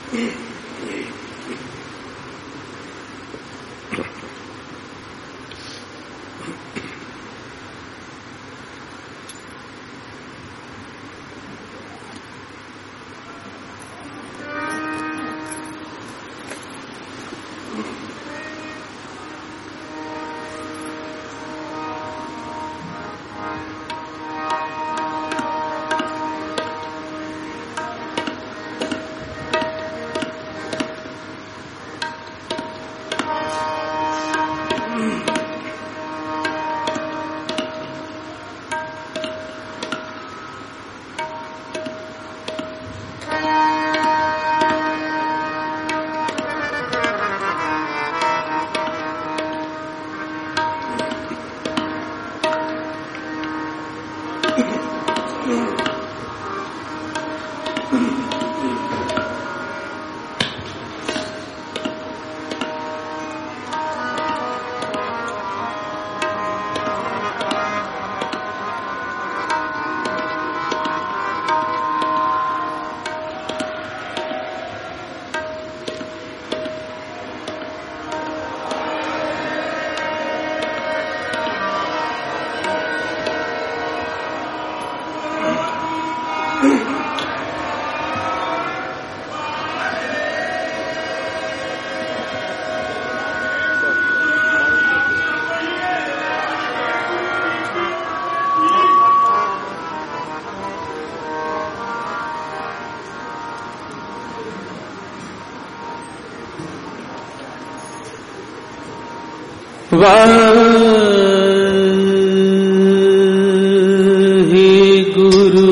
वाहिगुरु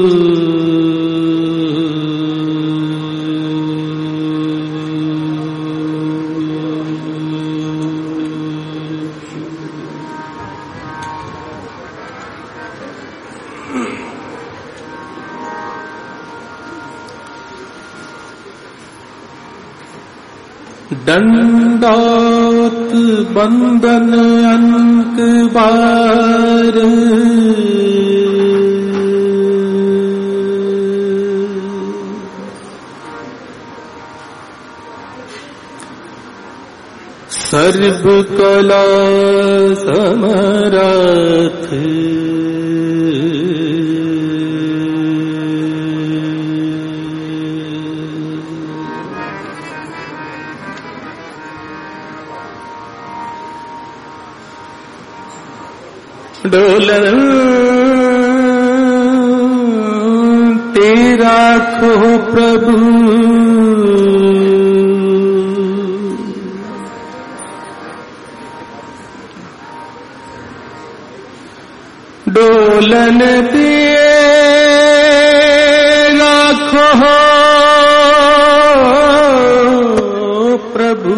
दंडौत बंदन अंकबार सर्व कला समरथ डोलते राखो प्रभु डोलन दे राखो प्रभु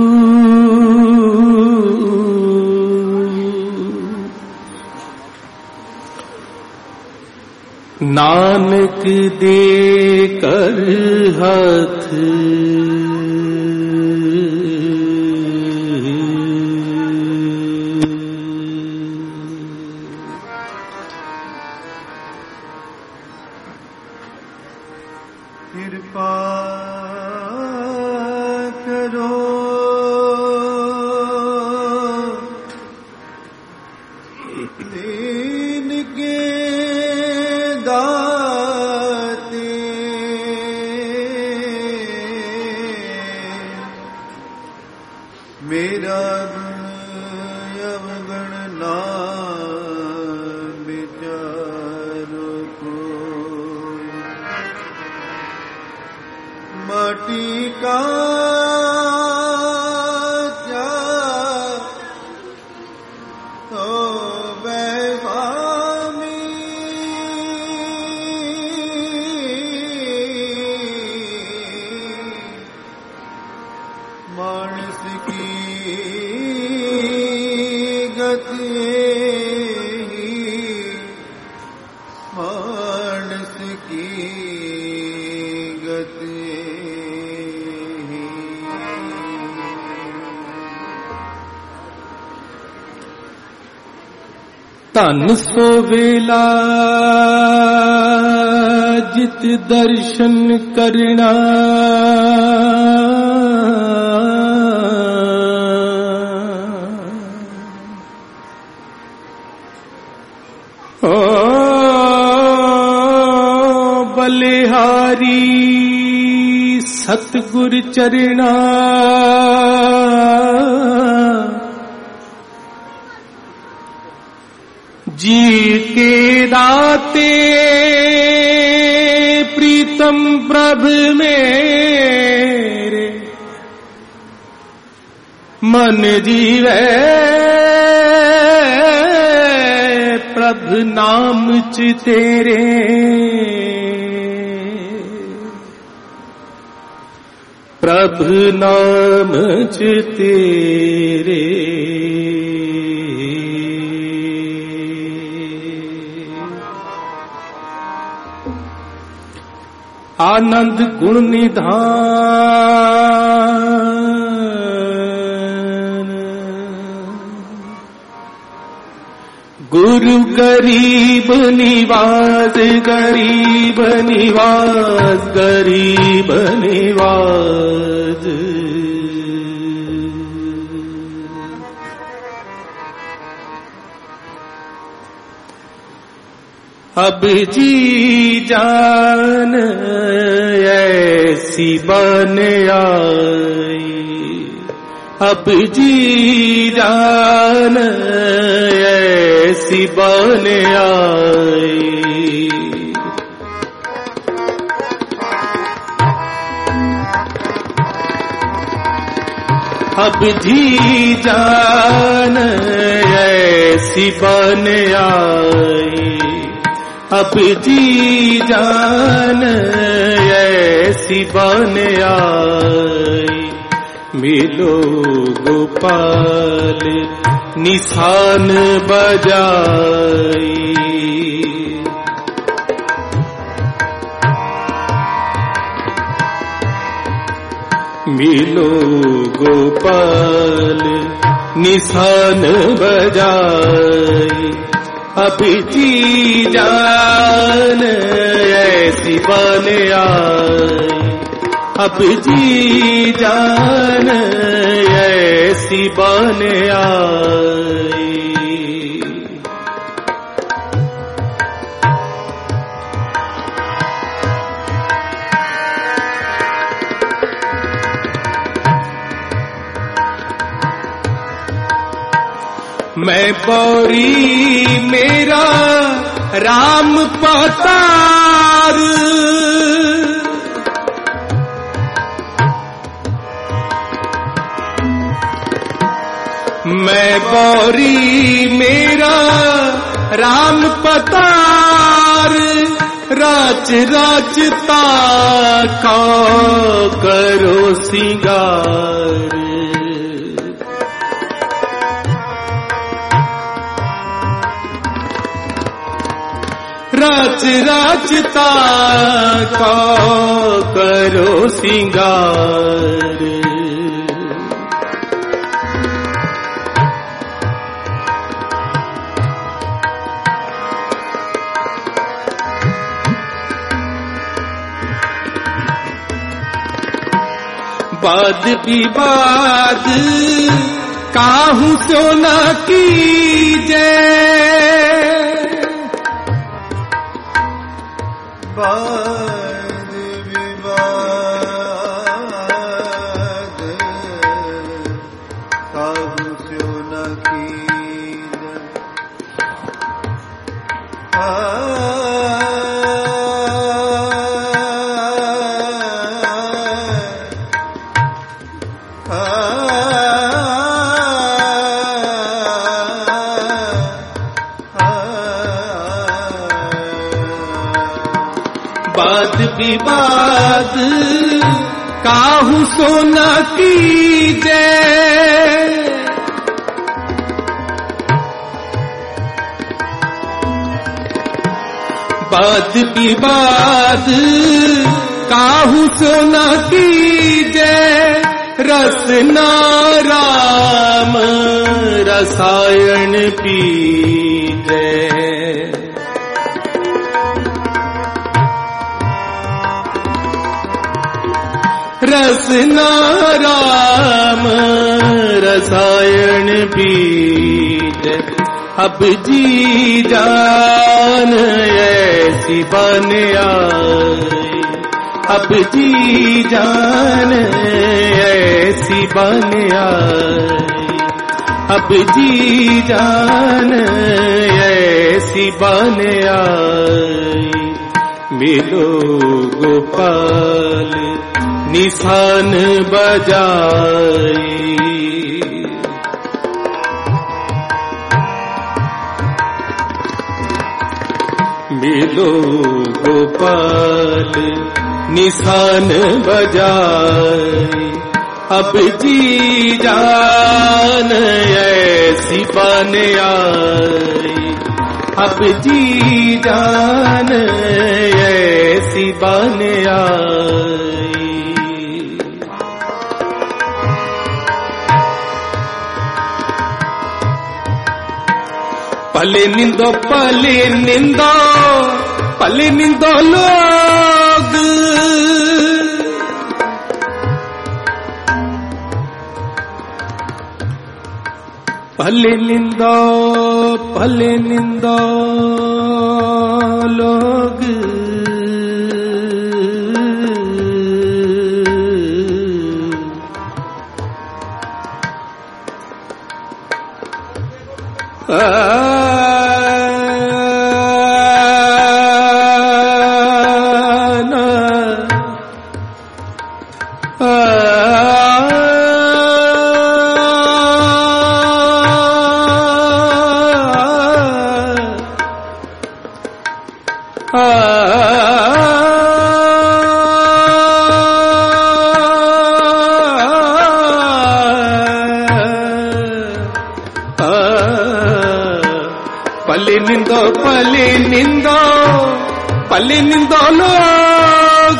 नानक दे कर हाथ कृपा करो दीन के दाते मेरा गुण अवगण ना विचारो को माटी का मानस की गति मानस की गति तन सो वेला जित दर्शन करना ओ बलिहारी सतगुर चरणा जी के दाते प्रीतम प्रभु मेरे मन जीवे प्रभु नाम च तेरे प्रभु नाम च तेरे आनंद गुण निधान गुरु गरीब निवास गरीब निवास गरीब निवास अब जी जान ऐसी बन आई अब जी जान ऐसी बन आई अब जी जान ऐसी बन आई अब जी जान ऐसी बन आई मिलो गोपाल निशान बजाई मिलो गोपाल निशान बजाई अब जी जान ऐसी बन आई अब जी जान ऐसी बन आई मैं बौरी मेरा राम पतार मैं बौरी मेरा राम पतार राज राजता का करो सिंगार राज राजता का करो सिंगार वाद विवाद काहू सोना कीजे वाद विवाद काहू सोना कीजे वाद विवाद काहू सोना कीजे वाद विवाद काहू सोना कीजे रसना राम रसायन पीजे रसना राम रसायन बीज, अब जी जान ऐसी बन आई, अब जी जान ऐसी बन आई, अब जी जान ऐसी बन आई। मिलो गोपाल निशान बजाई, मिलो गोपाल निशान बजाई, अब जी जान ऐसी बन आई, अब जी जान ऐसी बन आई। पले निंदो पले निंदो, पले निंदो लोग, पले निंदो लोग, पले निंदो पले निंदो लोग,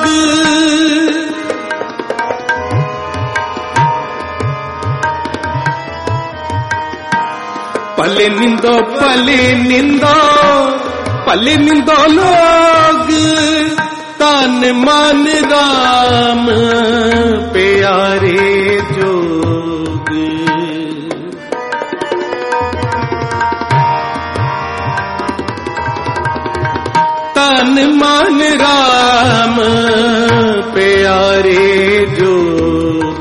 पले निंदो लोग, तन मन राम प्यारे जोग, तन मन राम प्यारे जोग,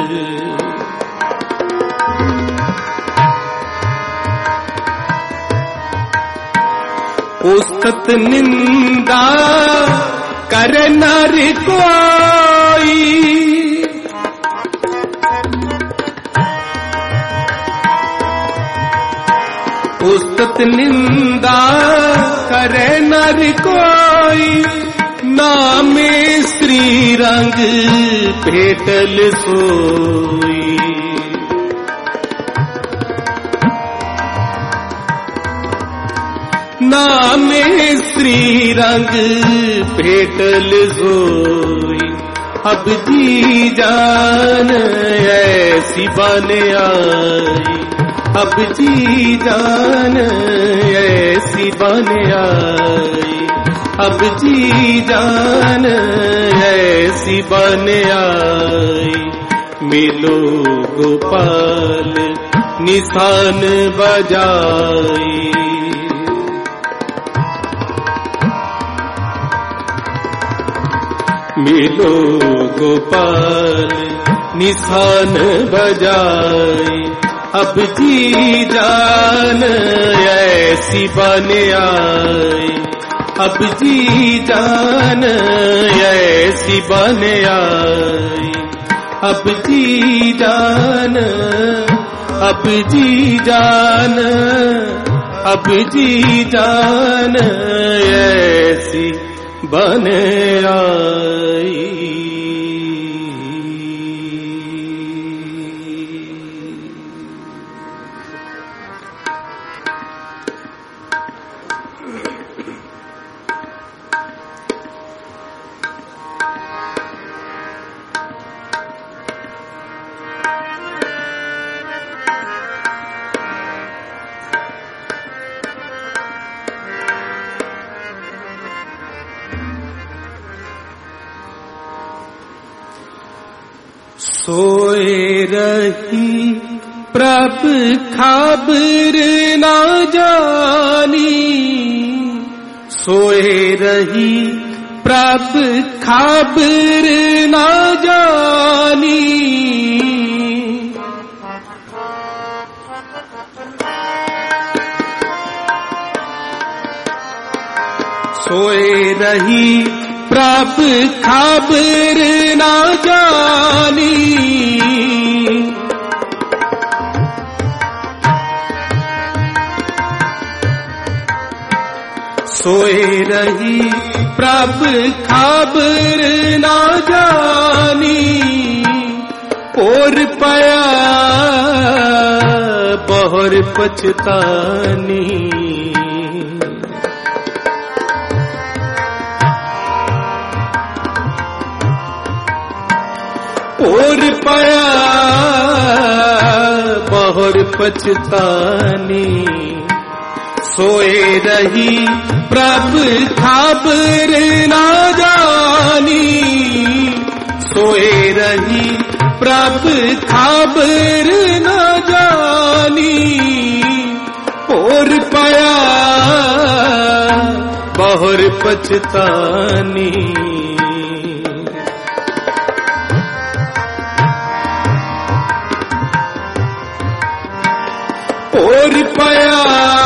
उस्तत निंदा कर नर कोई, उस्तत निंदा करे नर कोई, नामे श्री रंग भेटल सोई, नामे श्री रंग भेटल सोई, अब जी जान ऐसी बन आई, अब जी जान ऐसी बन आई, अब जी जान ऐसी बन आई। मिलो गोपाल निशान बजाई, मिलो गोपाल निशान बजाई, अब जी जान ऐसी बन आई, अब जी जान ऐसी बन आई, अब जी जान, अब जी जान, अब जी जान ऐसी बन आई। सोए रही प्रभ खबर ना जानी, सोए रही प्रभ खबर ना जानी। सोए रही प्रभ खबर ना जानी, सोए रही प्रभ खबर ना जानी। और पया बहुर पछतानी, और पया बहुर पछतानी। सोए रही प्रभ खबर ना जानी, सोए रही प्रभ खबर ना जानी। और पया बहुर पछतानी, और पया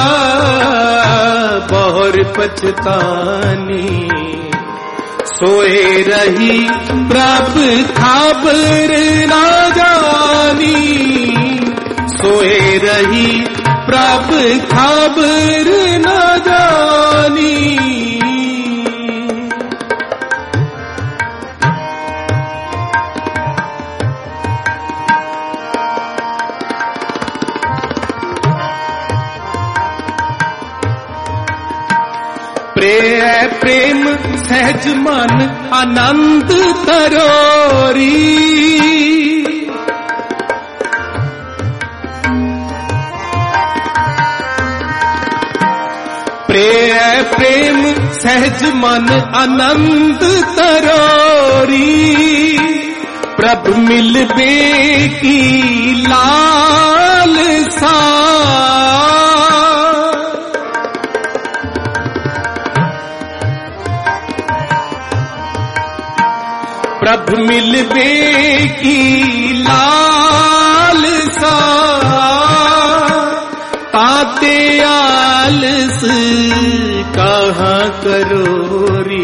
बहुर पछतानी। सोए रही प्रभ खबर ना जानी, सोए रही प्रभ खबर ना जानी। प्रेम सहज मन आनंद तरोरी, प्रेम सहज मन आनंद तरोरी। प्रभ मिलबे की लालसा, प्रभ मिलबे की लालसा। ताते आलस कहाँ करोरी,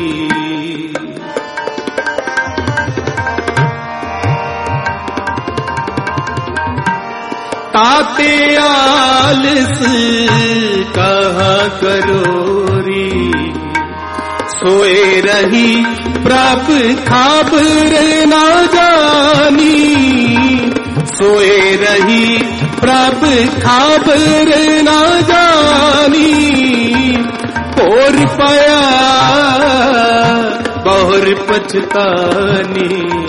ताते आलस कहाँ करोरी। सोए रही प्रभ खबर ना जानी, सोए रही प्रभ खबर ना जानी। और पया बहुर पछतानी,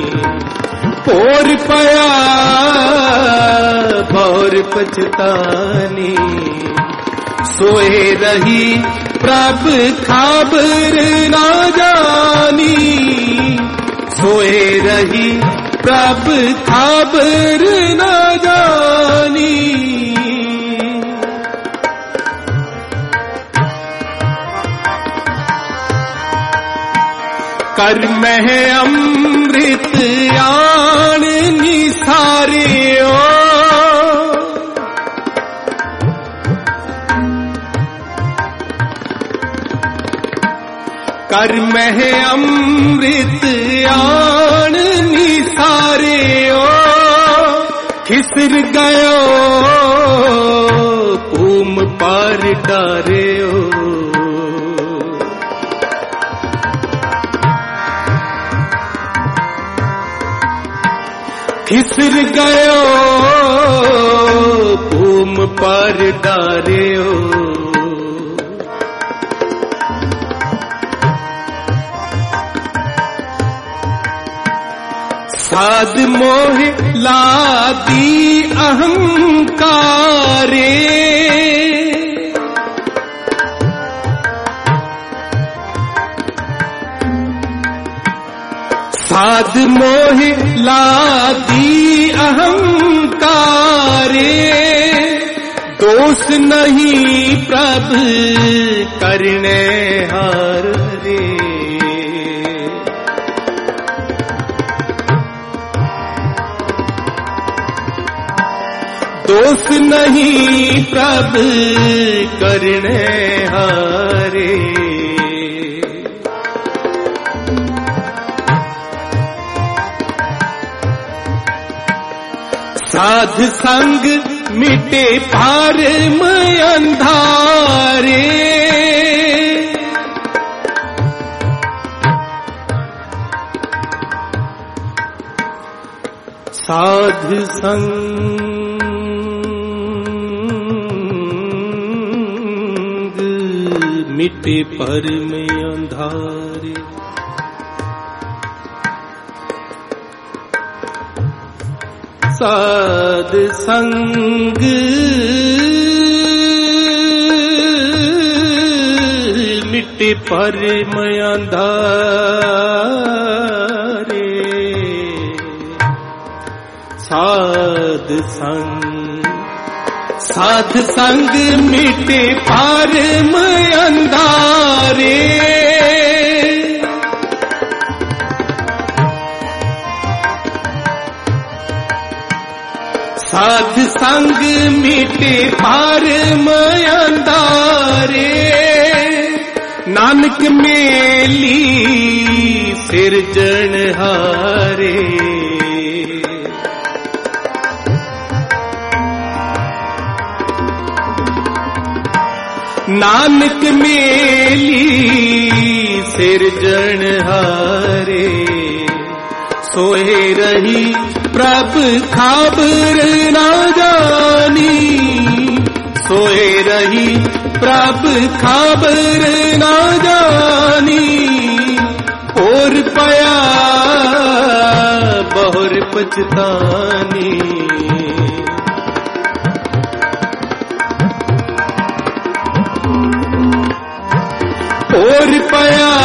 और पया बहुर पछतानी। सोए रही प्रभ खबर ना जानी, सोए रही प्रभ खबर ना जानी। कर मह अमृत आण निसारियो, कर मह अमृत आण निसारियो। खिसर गयो पूम पार डारियो, खिसर गयो पूम पार डारियो। साध मोह लादी अहंकारे, साध मोह लादी अहंकारे, दोष नहीं प्रभ करने हार रे। दोष नहीं प्रभ करने हारे। साध संग मिटे पार में अंधारे, साध संग मिटे पर में अंधारे। साध संग मिटे पर में अंधारे। साध संग मिटे पार में अंधारे। साध संग मिटे पार में अंधारे। नानक मेली सिरजनहारे। नानक मेली सिरजनहारे। सोए रही प्रभ खबर ना जानी। सोए रही प्रभ खबर ना जानी। और पया बहुर पछतानी। और पया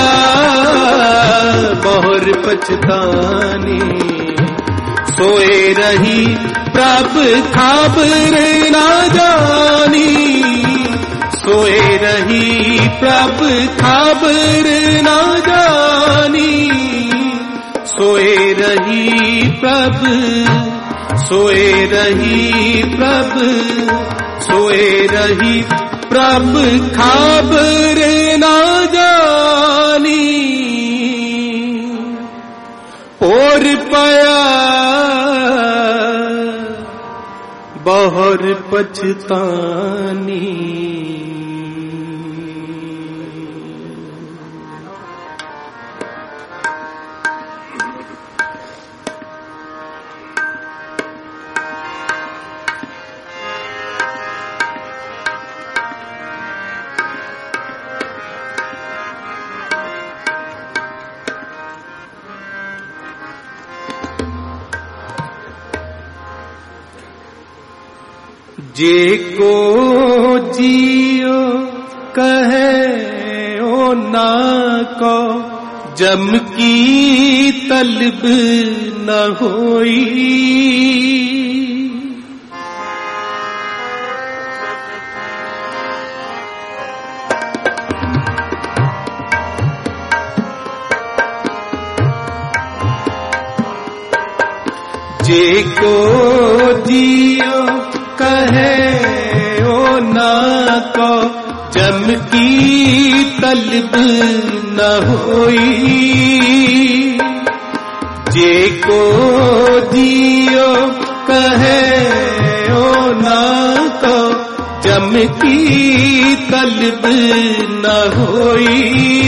बहुर पछतानी। सोए रही प्रभ खबर ना जानी। सोए रही प्रभ खबर ना जानी। सोए रही प्रभ, सोए रही प्रभ, सोए रही प्रभ खबर ना जानी। और पया बहुर पछतानी। जे को जियो कहे ओ ना को, जम की तलब न होई। जे को जियो कहे ओ ना को, जम की तलब न होई। जे को जियो कहे ओ ना को, जम की तलब न होई।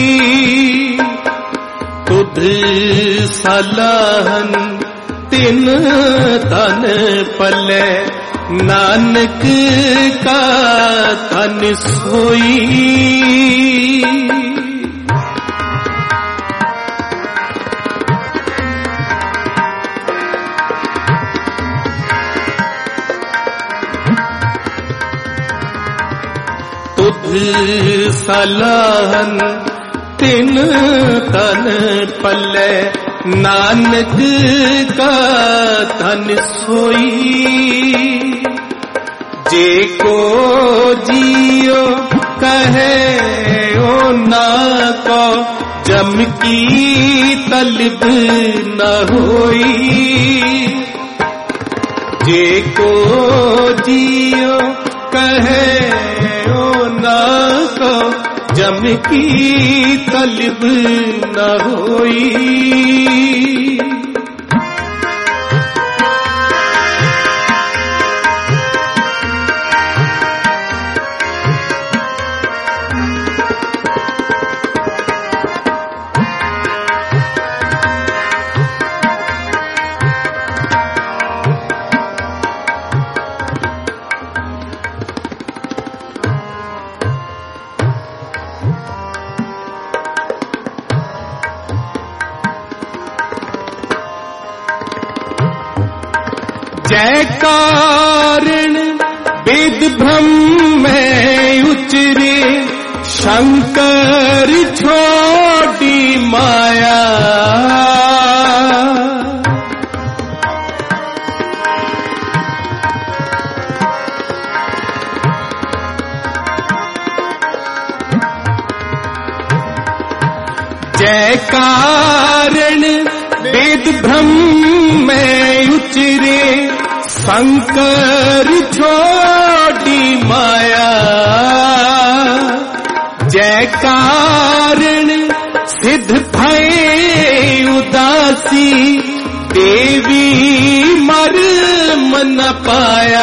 तुध सलाहन तिन तन पले, नानक का तन सोई। तुध सलाहन तिन तन पल्ले, नानक का धन सोई। जे को जियो कहे ओ ना को जम की तलब न होई। जे को जियो कहे ओ ना को जम की तलब न होई। जय कारण वेद भ्रम में उचरे शंकर छोटी माया। जय कारण वेद भ्रम में उचरे शंकर छोटी माया। जय कारण सिद्ध भय उदासी देवी मर्म न पाया।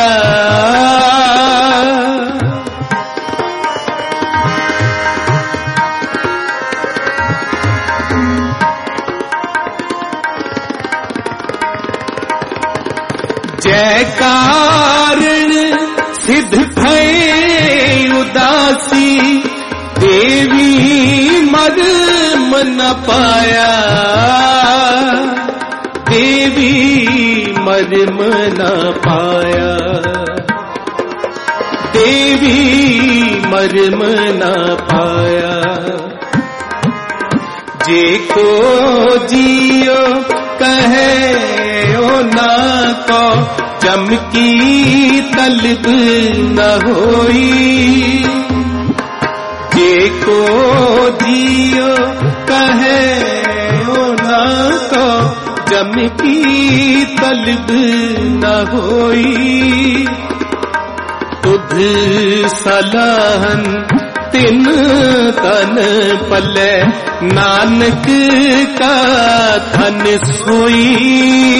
जय कारण सिद्ध भय उदासी देवी मर्म न पाया। देवी मर्म न पाया। देवी मर्म न पाया। जे को जियो कहे ओ ना को जम की तलब न होई। जे को जियो कहे ओ ना को जम की तलब न होई। तुध सलाहन तिन तन पले नानक का धन सोई।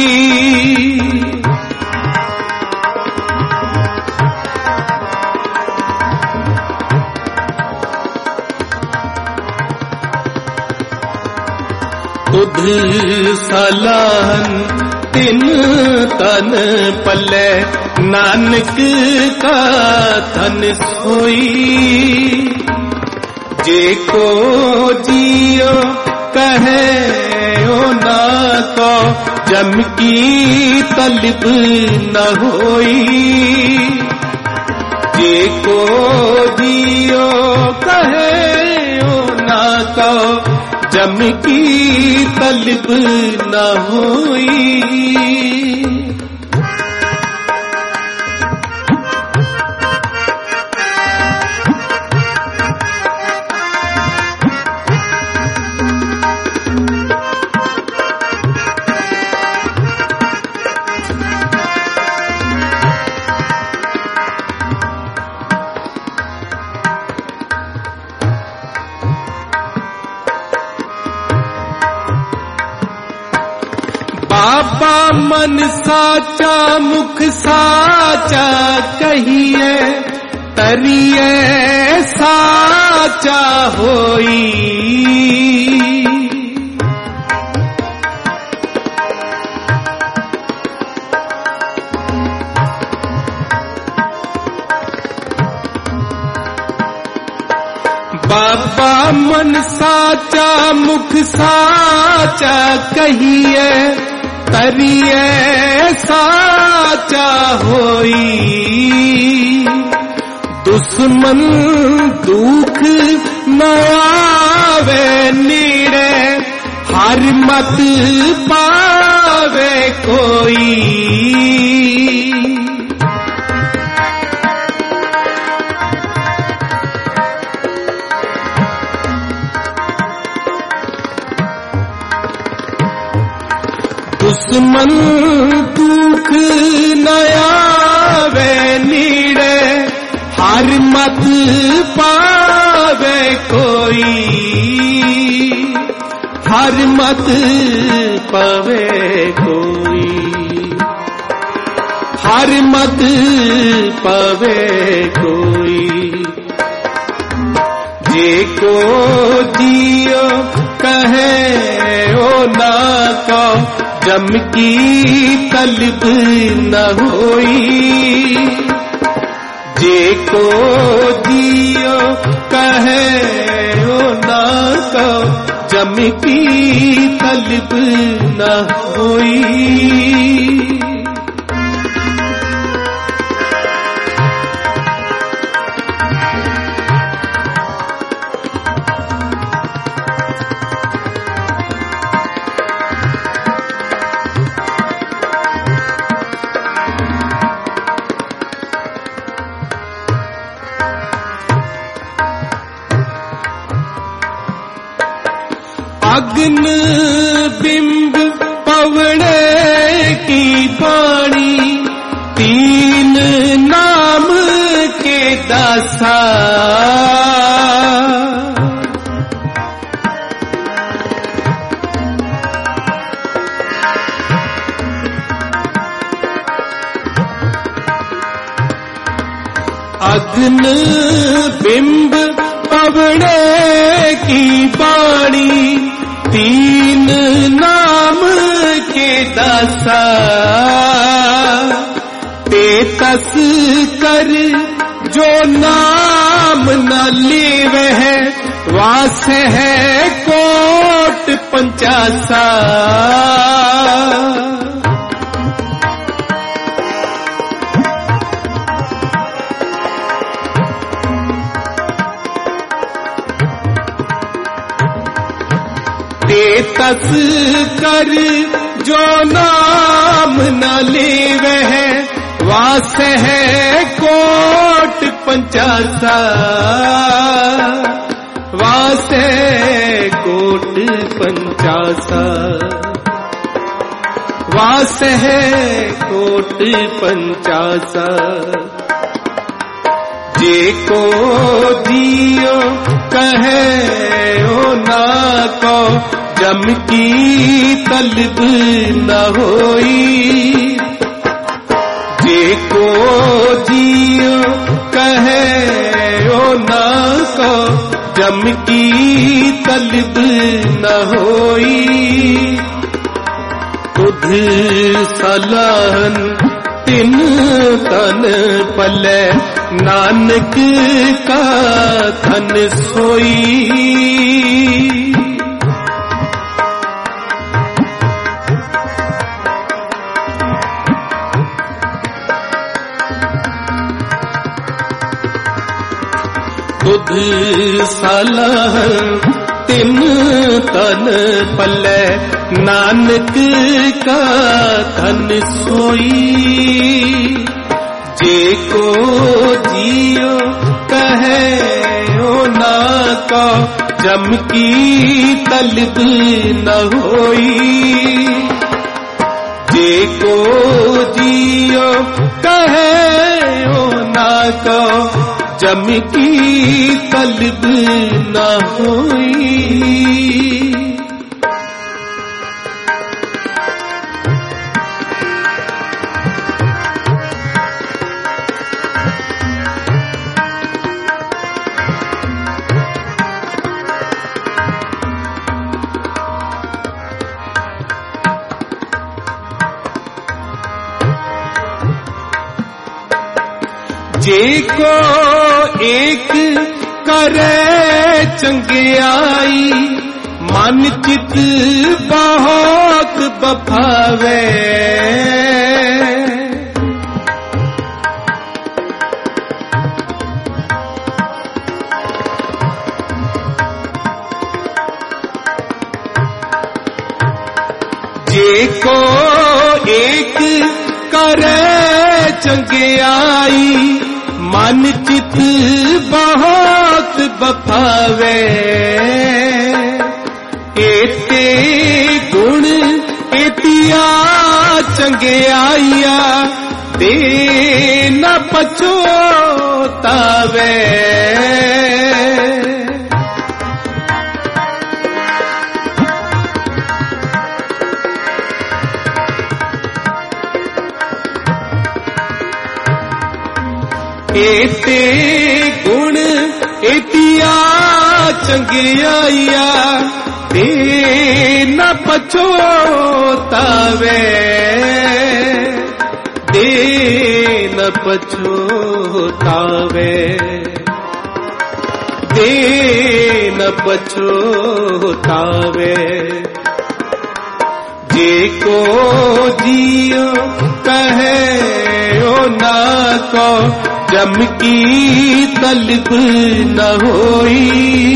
तुध सलाहन तिन तन पले नानक का धन सोई। जे को जियो कहे ओ ना को जम की तलब न होई। जे को जियो कहे ओ ना को जम की तलब न होई। बाबा मन साचा मुख साचा कहिए तरिए साचा होई। बाबा मन साचा मुख साचा कहिए तरिए साचा होई। दुश्मन दुख न आवे नीड़े हर मत पावे कोई। दुश्मन दुख नया वे नीड़े, हर मत पावे कोई। हर मत पावे कोई, हर मत पावे कोई। जे को जियो कहे ओ ना को, जम की तलब न होई। जे को जियो कहे ओ ना को, जम की तलब न होई। अग्न बिंब पवड़े की पानी, तीन नाम के दासा। अग्न बिंब पवड़े की पानी, तीन नाम के दासा। तेतस कर जो नाम न लेवे है, वास है कोट पंचासा। तेतस कर जो नाम न लेवे है, वास है कोट पंचासा। वास है कोट पंचासा। वास है कोट पंचासा। जे को जियो कहे ओ ना को, जम की तलब न होई। जे को जियो कहे ओ ना को, जम की तलब न होई। तुध सलाहन तिन तन पले, नानक का धन सोई। तुध सलाहन तिन तन पले, नानक का धन सोई। जे को जियो कहे ओ ना को, जम की तलब न होई। जे को जियो कहे ओ ना को, जम की तलब न होई। जे को एक करे चंगियाई, मन चित बहुत बफावे। एको एक करे चंगियाई, मन चित बहुत बफावे। एते गुण एतिया चंगियाइया, दे न पछोतावे। एते गुण एतिया चंगियाइया, दे न पछोतावे। दे न पछोतावे, दे न पछोतावे। जेको जियो कहे ओ ना को, जम की तलब न होई।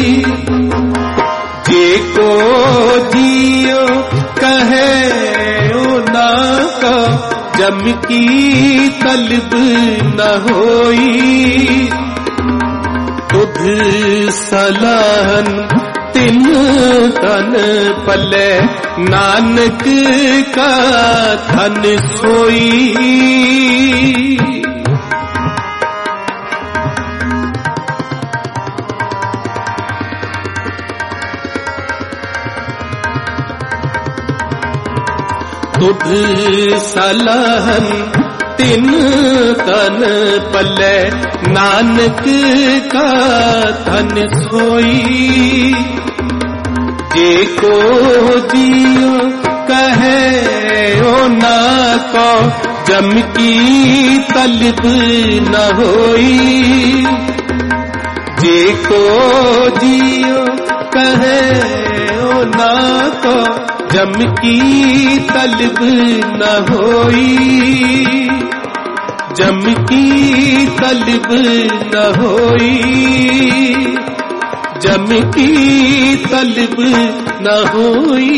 जेको जियो कहे ओ ना को, जम की तलब न होई। तुध सलाहन तिन तन पले, नानक का धन सोई। तुध सलाहन तिन तन पले, नानक का धन सोई। जेको जियो कहे ओ ना को, जम की तलब न होई। जेको जियो कहे ओ ना को, जम की तलब न होई। जम की तलब न होई। जम की तलब न होई।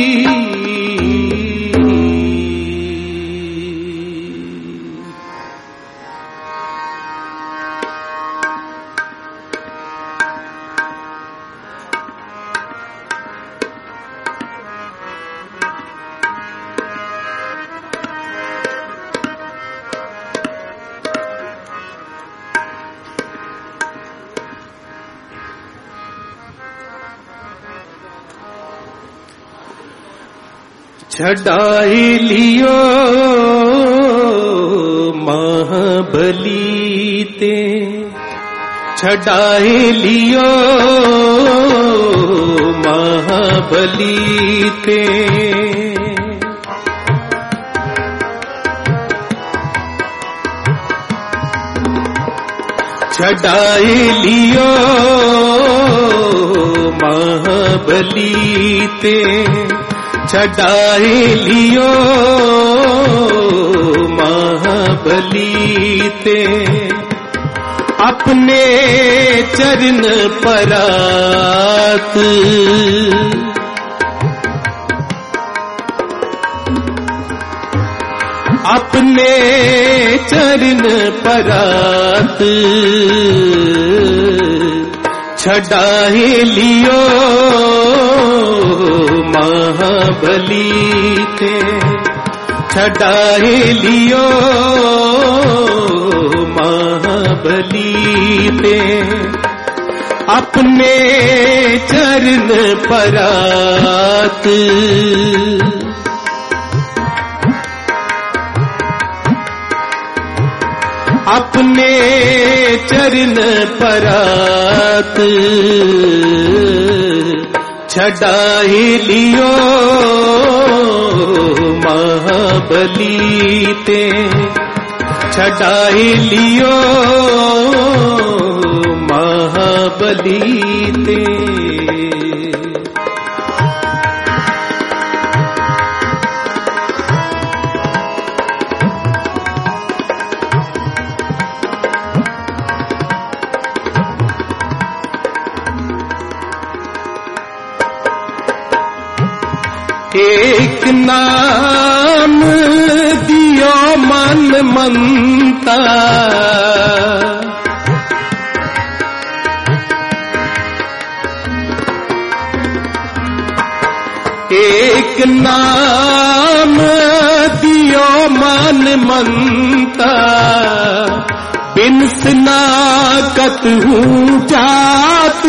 छड़ाई लियो महाबली ते, छड़ाई लियो महाबली ते। छड़ाई लियो महाबली ते, छड़ाई लियो महाबली ते। अपने चरण परात, अपने चरण परात, छड़ाई लियो महाबली ते। छड़ाई लियो महाबली ते। अपने चरण परात, अपने चरण परात, छड़ाई लियो महाबली ते। छड़ाई लियो महाबली ते। एक नाम दियो मन मनता, एक नाम दियो मन मनता, बिन स्नाकत हूँ जात।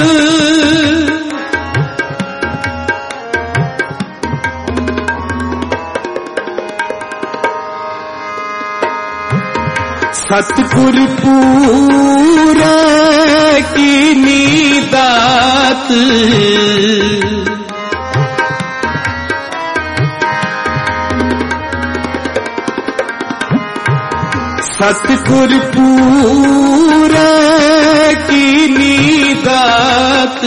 सतगुर पूरे की नीदात, सतगुर पूरे की नीदात,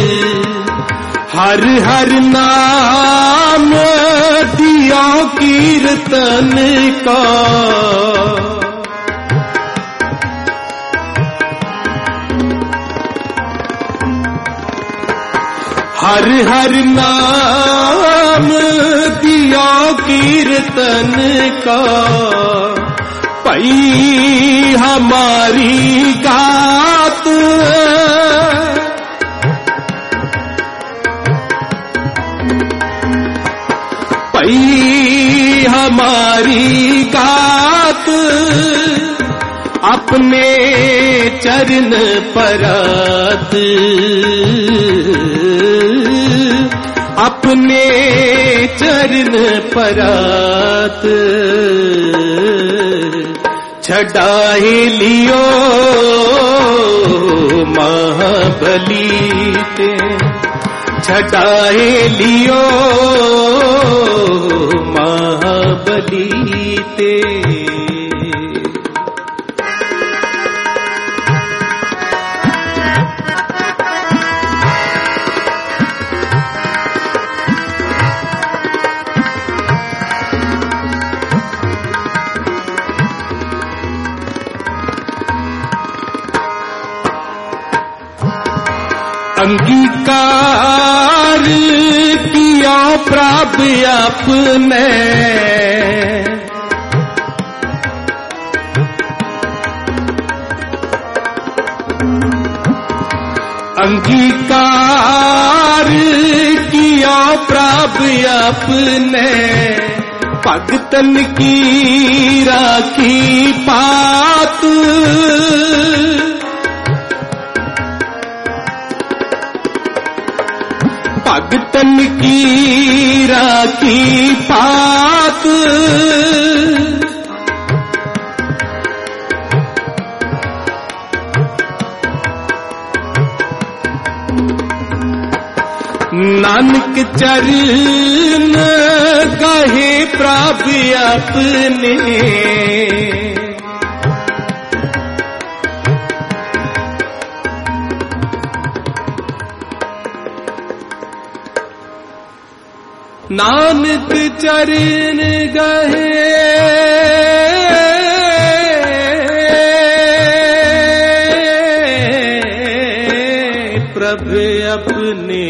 हर हर नाम दियो कीर्तन का, हर हर नाम दियो कीर्तन का, पई हमारी गात। पई हमारी गात, अपने चरण परात, अपने चरण परात, छड़ाए लियो महाबली ते, छड़ाए लियो महाबली ते। अंगीकार किया प्रभु अपने, अंगीकार किया प्रभु अपने, भगतन की राखी पात। भगतन की राखी पात, नानक चरण कहे प्रभु अपने, नानक चरण गहे प्रभु अपने,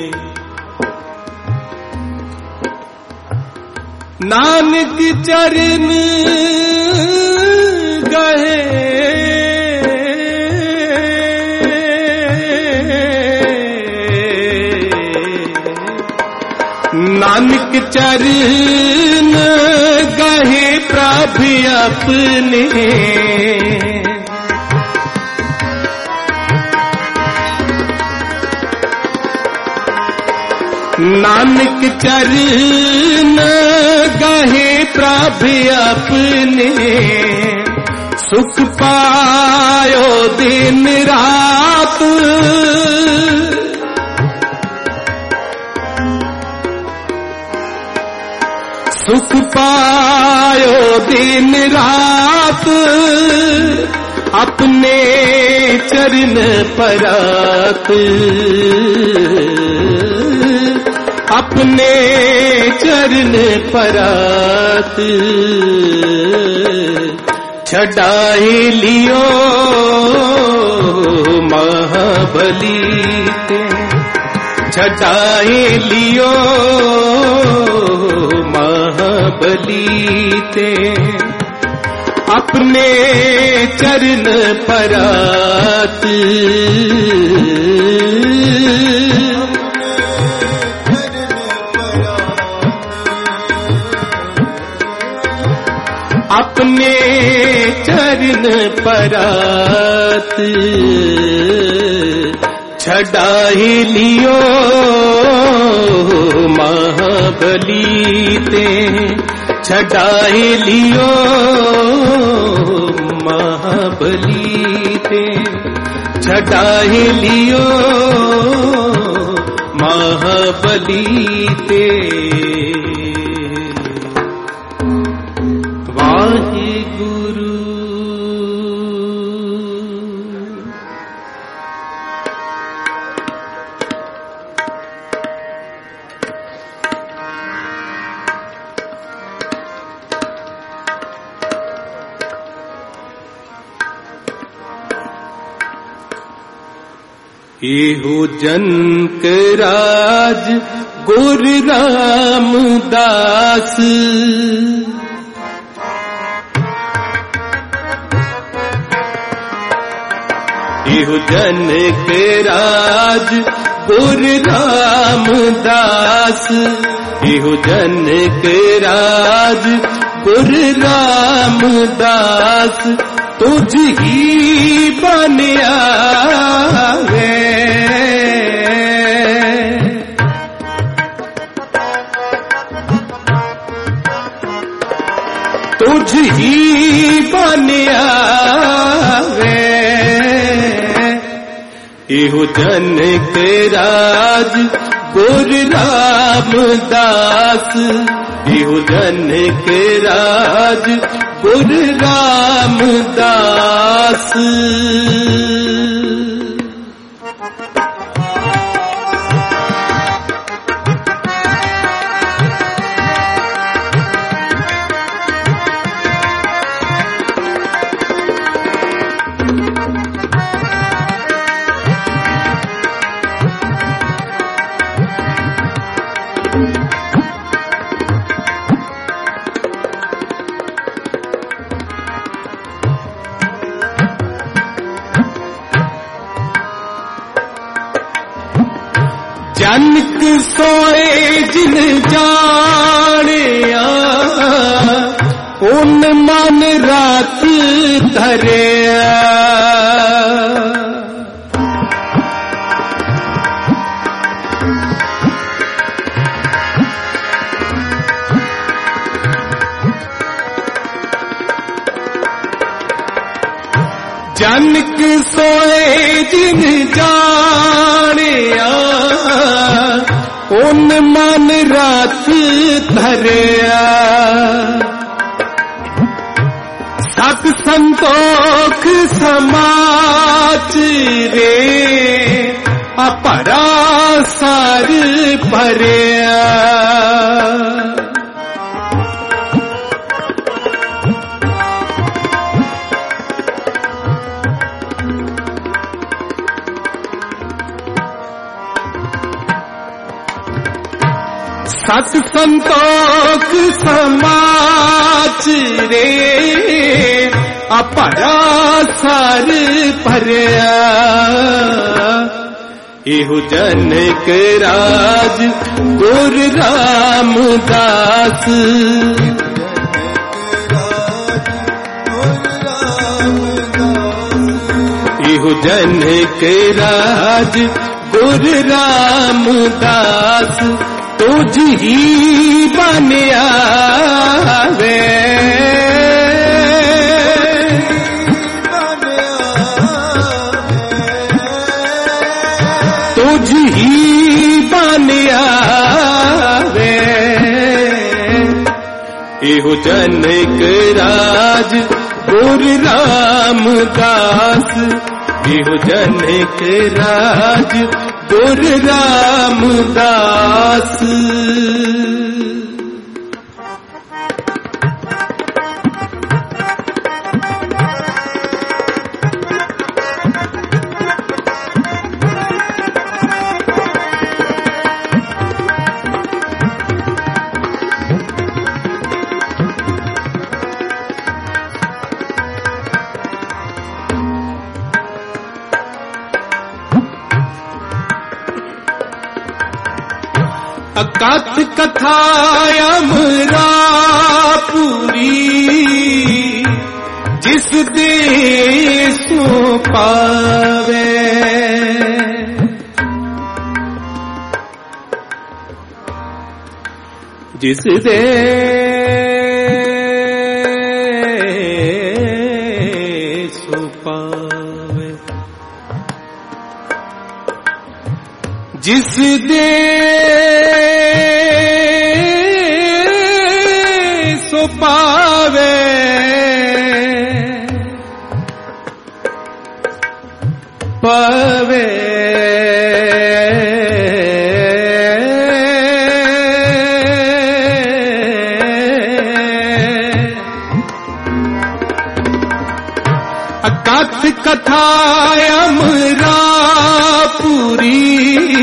नानक चरण गहे नानक चरण गहे प्रभु अपने, नानक चरण गहे प्रभु अपने, सुख पायो दिन रात। सुख पायो दिन रात, अपने चरण परात, अपने चरण परात, छड़ाए लियो महाबली ते, छटाए लियो महाबली ते अपने चरण परात अपने चरण परात छड़ाए लियो महाबली ते छड़ाए लियो महाबली ते छड़ाए लियो महाबली ते वाहिगुरु। एहो जनक राज गुरु रामदास एहो जनक राज गुरु रामदास एहो जनक राज गुरु रामदास तुझ ही बनिया है तुझ ही बनिया है एहो जनक राज गुरु रामदास एहो जनक राज गुरु रामदास। जनक सोए जिन जानिया उन मन रात धरिया जनक सोए जिन जानिया उन मन रात धरिया सत संतोख समाच रे अपरा सार भरिया सत संतोख समाच रे अपरा सार भरिया एहो जनक राज गुरु रामदास एहो जनक राज गुरु रामदास तुझ ही बनिया वे तुझ ही बनिया वे एहो जनक राज गुरु रामदास एहो जनक राज गुरु रामदास। कथ कथा अमरापुरी जिस देसो पावे, जिस देसो पावे, जिस देसो पावे, पावे कथ कथा अमरापुरी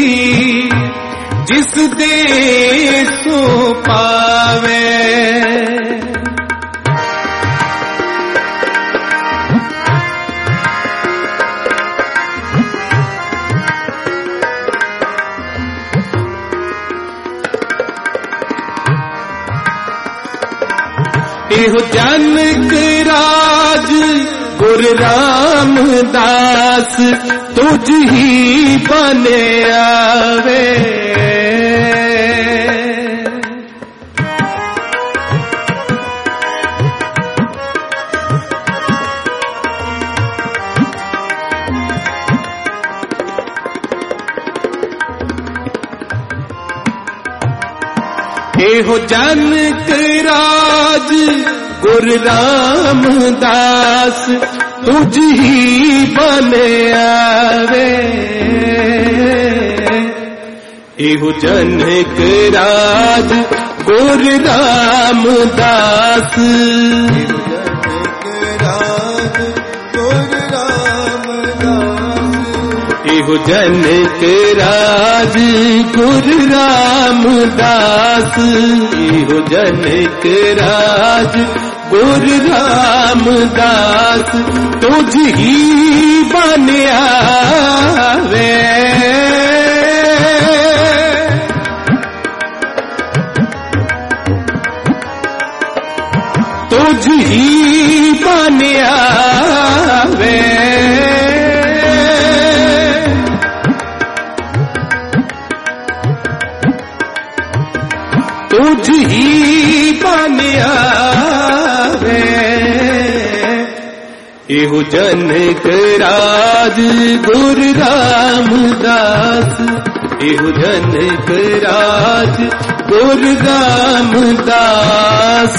जिस देसो पावे, एहो जनक राज गुरु रामदास तुझ ही बने आवे, एहो जनक राज गुरु रामदास तुझ ही बने आवे, एहो जनक राज गुरु रामदास, एहो जनक राज गुरु रामदास, एहो जनक राज गुरु रामदास तुझ ही बने आवे, तुझ ही बने आवे, तुझ ही बने आवे, एहो जनक राज गुरु रामदास, एहो जनक राज गुरु रामदास।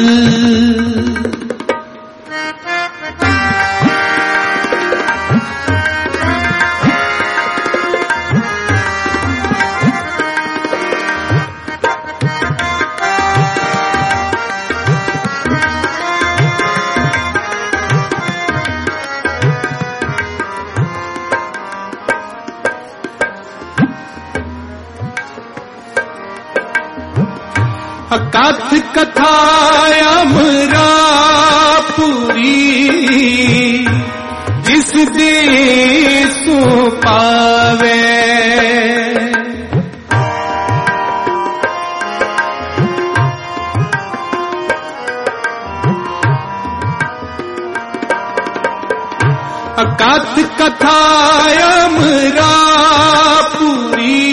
कथ कथा अमरापुरी जिस देसो पावे, कथ कथा अमरापुरी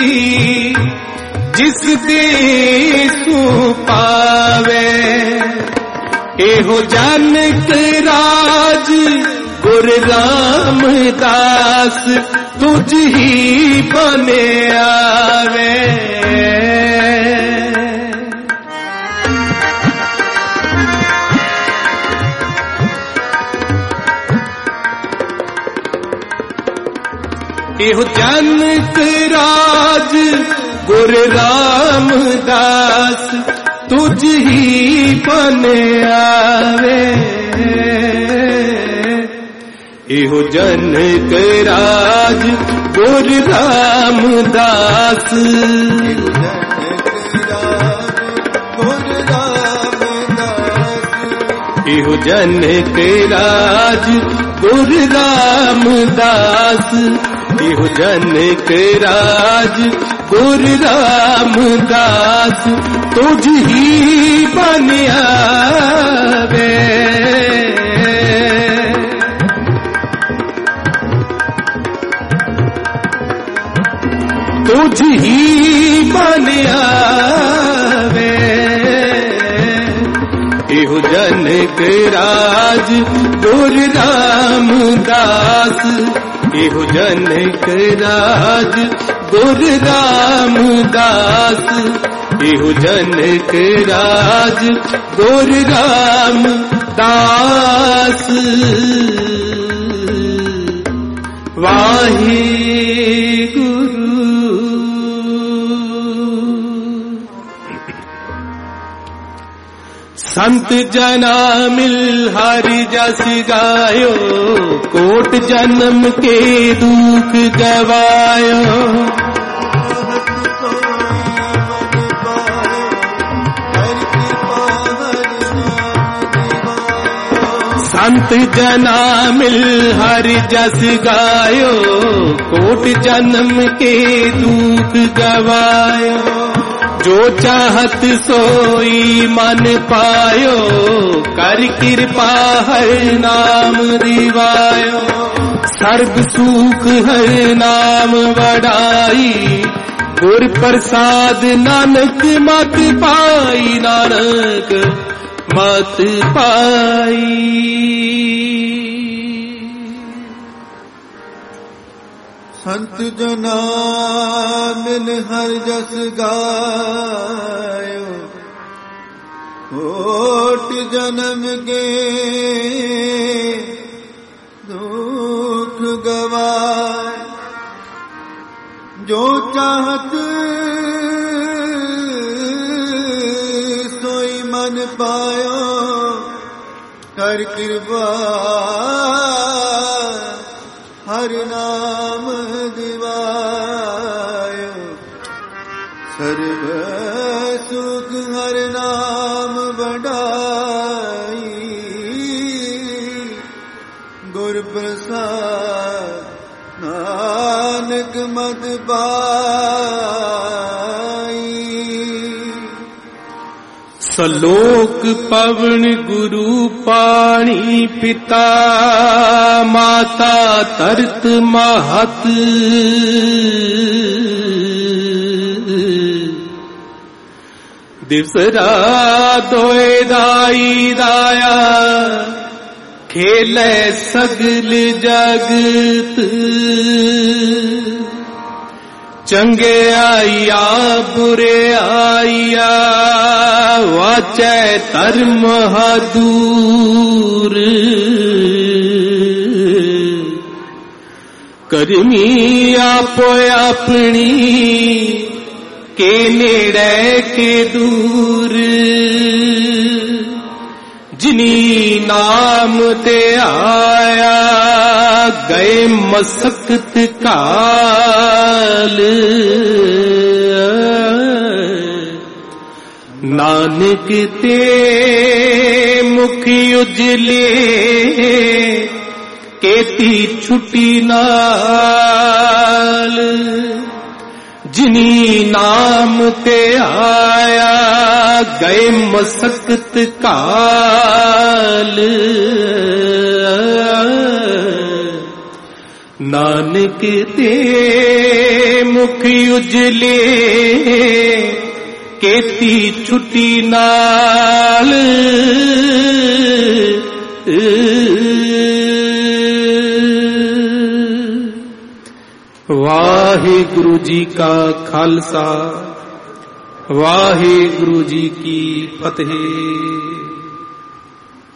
जिस देसो पावे, एहो जनक राज गुरु रामदास तुझ ही बने आवे, एहो जनक राज गुरु रामदास तुझ ही बने आवे, एहो जनक राज गुरु रामदास, एहो जनक राज गुरु रामदास, एहो जनक राज गुरु रामदास तुझ ही बन आवे। तुझ ही बन आवे। इहो जनक राज गुरु रामदास, इहो जनक राज गुरु रामदास, इहो जनक राज गुरु रामदास। वाहे गुरु। संत जना मिल हरि जस गायो, कोट जन्म के दुख गवायो। संत जना मिल हरि जस गायो, कोट जन्म के दुख गवायो। जो चाहत सोई मन पायो, कर कृपा हर नाम दिवायो। सर्व सुख हर नाम वडाई, गुर प्रसाद नानक मत पाई, नानक मत पाई। संत जना मिल हर जस गायो, कोट जन्म के दुख गवाए। जो चाहत सोई मन पायो, कर कृपा हर नाम दिवायो। सर्व सुख हर नाम बढ़ाई, गुर प्रसाद नानक मत पाई। सलोक पवन गुरु पाणी, पिता माता तरत महत। दिवस रात दोए दाई दाया, खेले सगल जगत। चंगे आइया बुरे आइया, वाचै धर्म दूर। करमी आपो अपनी, के नेड़े के दूर। जिनी नाम ते आया, गए मसकत काल। नानक ते मुख उजले, केती छुटी नाल। जिनी नाम ते आया, गए मसकत काल। नानक ते मुख उजले, केती छुटी नाल। वाहिगुरु जी का खालसा, वाहिगुरु जी की फतेह।